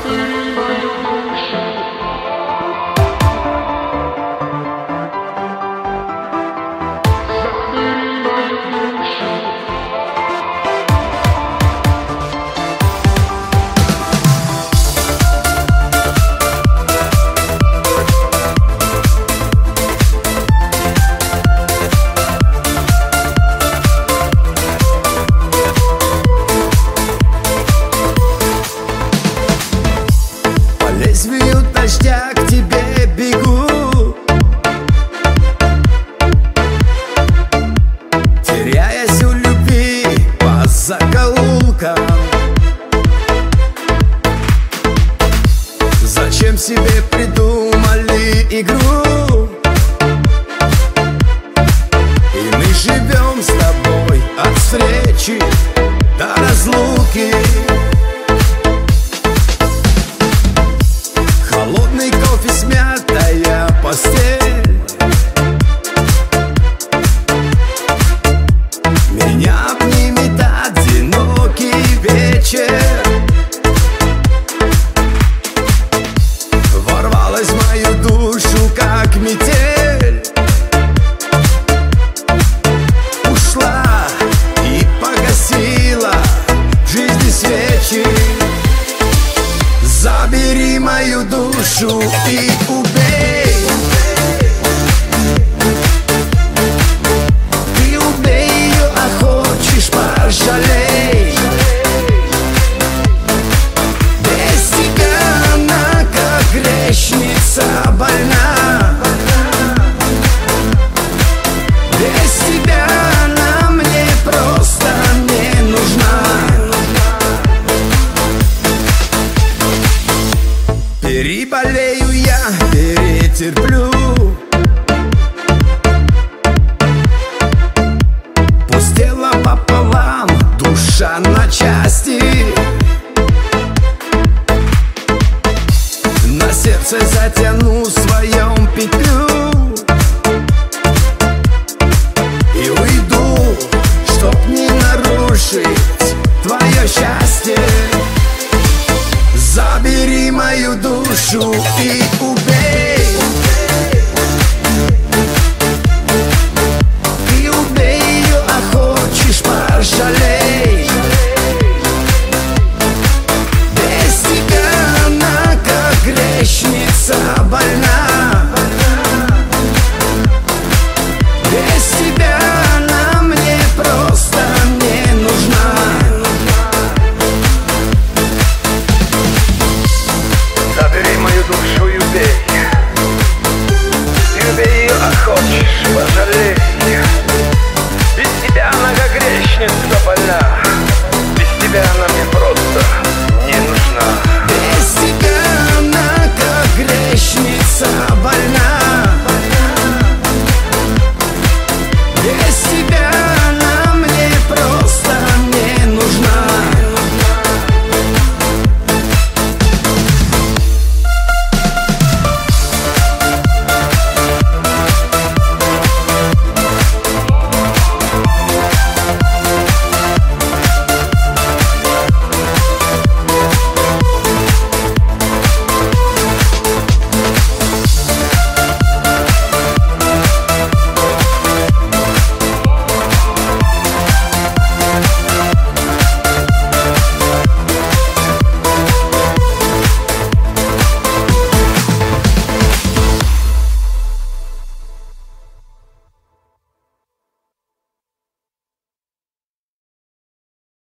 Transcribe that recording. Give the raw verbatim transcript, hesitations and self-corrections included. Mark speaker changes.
Speaker 1: Лезвию дождя к тебе бегу, теряясь у любви по закоулкам. Зачем себе придумали игру? И мы живем с тобой от встречи до разлуки. Холодный кофе, смятая постель, меня обнимет одинокий вечер. Ворвалась в мою душу, как метель, ушла и погасила в жизни свечи. Забери мою душу и убей. Ты убей ее, а хочешь пожалей. Без тебя она как грешница больна. Без тебя она мне просто не нужна. Переболею я, перетерплю. Пусть тело пополам, душа на части. На сердце затяну своем петлю и уйду, чтоб не нарушить твое счастье. Забери мою душу и